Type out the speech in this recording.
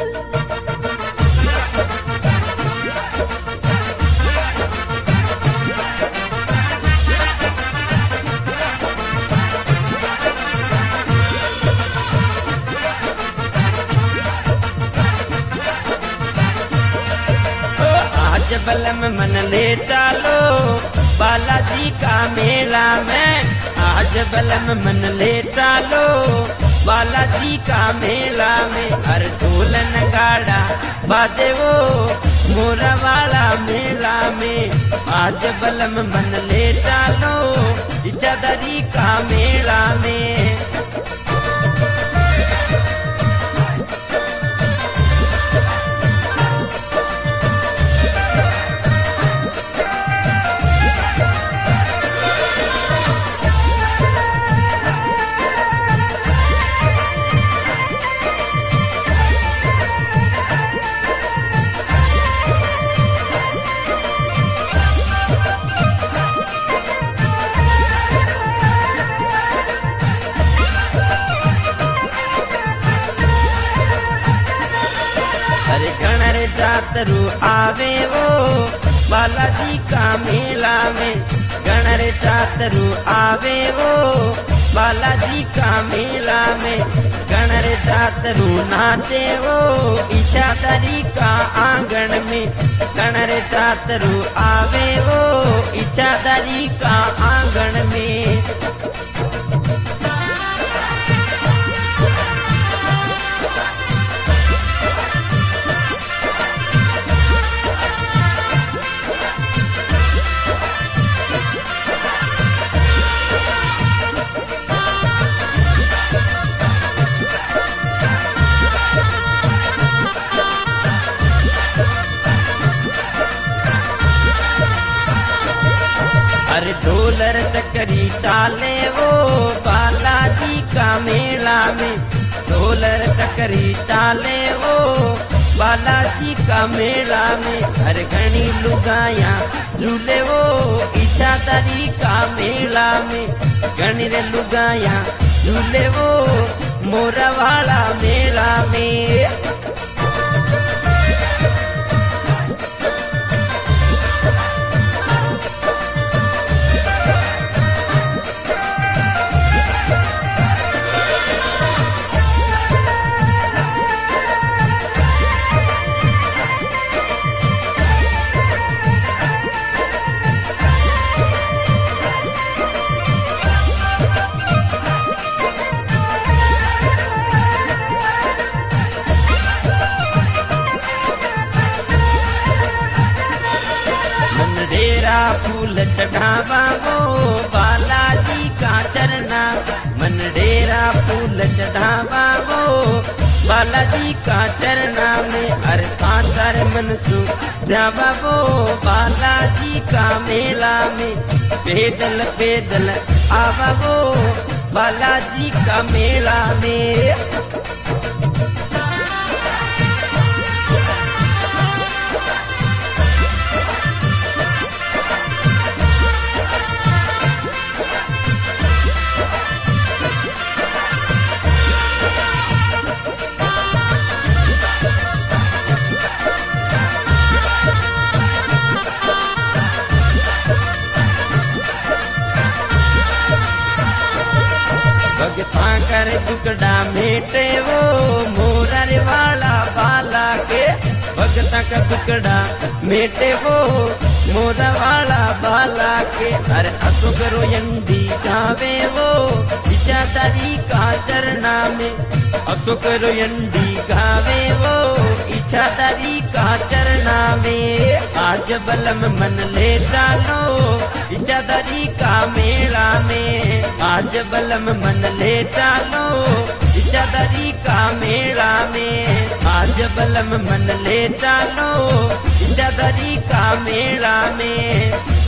आज बलम मन ले चलो बालाजी का मेला में, आज बलम मन ले चलो बालाजी का मेला में। हर ढोल नगाड़ा बाजे वो मोरा वाला मेला में। आज बलम मन ले चलो इच्छाधारी का मेला में। जातरू आवे वो बालाजी का मेला में। गणर जातरू आवे वो बालाजी का मेला में। गणर जातरू नाचे वो इच्छाधारी का आंगन में। गणर जातरू आवे वो इच्छाधारी का आंगन में। अरे ढोलर चकरी चाले वो बालाजी का मेला में। ढोलर चकरी चाले वो बालाजी का मेला में। हर घनी लुगाया झूले वो इच्छाधारी का मेला में। घनी रे लुगाया झूले वो मोरा वाला मेला में। फूल चढ़ावा वो बालाजी का चरना। मन डेरा फूल चढ़ावा वो बालाजी का चरना में। हर सातर मन सु जावा वो बालाजी का मेला में। पैदल पैदल आवा वो बालाजी का मेला में। भगता कर टुकड़ा मेटे वो मोरर वाला बाला के। भगता का टुकड़ा मेटे वो मोरा वाला बाला के। हर असुख रोयंदी गावे वो इच्छाधारी का चरना में। असुख रोयंदी गावे वो इच्छाधारी का चरना में। आज बलम मन ले चलो इच्छाधारी का मेला में। आज बलम मन ले चलो इच्छाधारी का मेला में। आज बलम मन ले चलो इच्छाधारी का मेला में।